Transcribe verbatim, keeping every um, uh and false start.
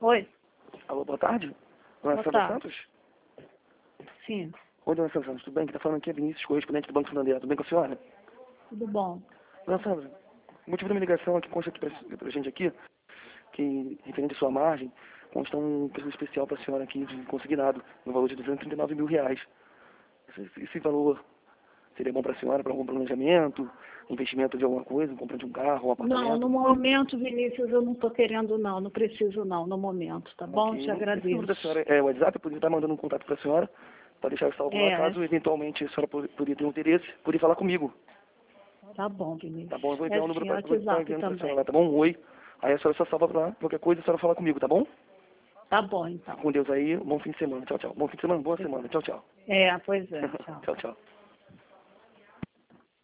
Oi, Alô, boa tarde. Dona boa Sandra tarde. Santos? Sim, Oi, Dona Sandra Santos, tudo bem? Quem tá falando aqui é Vinícius, correspondente do Banco Santander. Tudo bem com a senhora? tudo bom. Dona Sandra, o motivo da minha ligação aqui, consta aqui pra, pra gente aqui, que, referente à sua margem, consta um preço especial pra senhora aqui, de consignado, no valor de duzentos e trinta e nove mil reais. Esse, esse valor seria bom pra senhora, para algum planejamento, investimento de alguma coisa, compra de um carro, um Não, apartamento? no momento, Vinícius, eu não estou querendo não, não preciso não, no momento, tá bom? Ok. Te Esse número da agradeço. senhora é o WhatsApp, eu poderia estar mandando um contato pra senhora, para deixar salvo lá, É, caso eventualmente a senhora po- poderia ter um interesse, poderia falar comigo. tá bom, Tá Vinícius. bom, eu vou É enviar o número sim, pra, vou estar WhatsApp enviando pra senhora também. lá, tá bom? Um oi. Aí a senhora só salva lá, qualquer coisa a senhora fala comigo, tá bom? Tá bom, então. Com Deus aí, bom fim de semana. Tchau, tchau. Bom fim de semana, boa Pois semana. é, Tchau, tchau. É, pois é, tchau. Tchau, tchau.